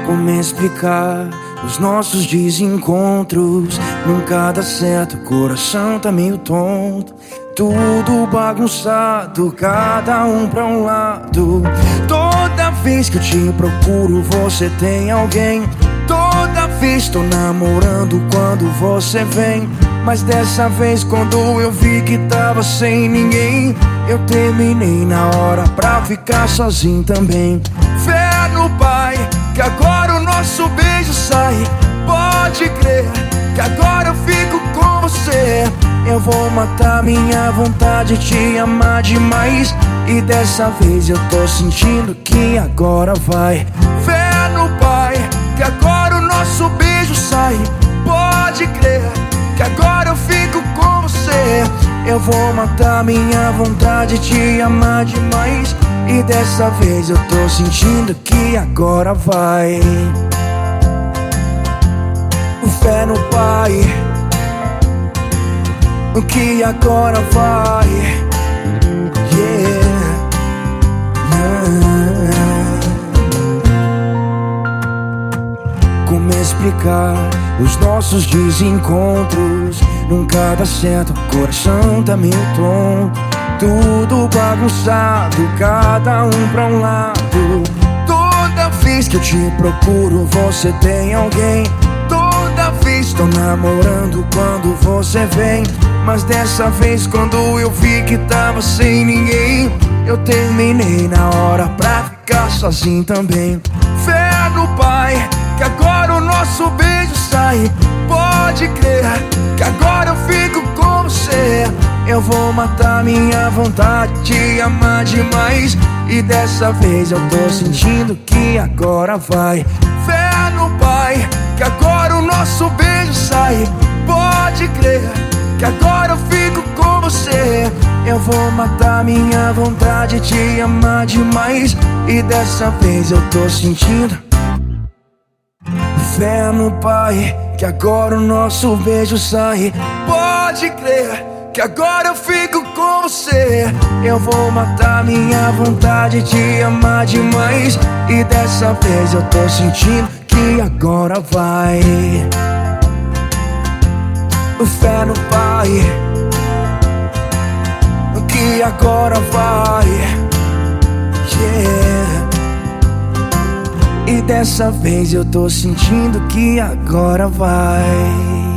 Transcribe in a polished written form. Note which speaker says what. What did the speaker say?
Speaker 1: Como explicar os nossos desencontros? Nunca dá certo, o coração tá meio tonto. Tudo bagunçado, cada um pra um lado. Toda vez que eu te procuro, você tem alguém. Toda vez tô namorando quando você vem. Mas dessa vez quando eu vi que tava sem ninguém, eu terminei na hora pra ficar sozinho também. Fé no Pai, que agora o nosso beijo sai. Pode crer, que agora eu fico com você. Eu vou matar minha vontade de te amar demais. E dessa vez eu tô sentindo que agora vai. Fé no Pai, que agora o nosso beijo sai. Pode crer, que agora eu fico com você. Eu vou matar minha vontade de te amar demais. E dessa vez eu tô sentindo que agora vai. Fé no Pai, que agora vai. Yeah. Como explicar os nossos desencontros? Nunca dá certo, o coração tá meio tonto. Tudo bagunçado, cada um pra um lado. Toda vez que eu te procuro, você tem alguém. Toda vez tô namorando quando você vem. Mas dessa vez quando eu vi que tava sem ninguém, eu terminei na hora pra ficar sozinho também. Fé no Pai, que agora o nosso beijo sai. Pode crer, que agora eu fico com você. Eu vou matar minha vontade de te amar demais. E dessa vez eu tô sentindo que agora vai. Fé no Pai, que agora o nosso beijo sai. Pode crer, que agora eu fico com você. Eu vou matar minha vontade de te amar demais. E dessa vez eu tô sentindo. Fé no Pai, que agora o nosso beijo sai. Pode crer, que agora eu fico com você. Eu vou matar minha vontade de te amar demais. E dessa vez eu tô sentindo que agora vai. Fé no Pai, que agora vai. Yeah. E dessa vez eu tô sentindo que agora vai.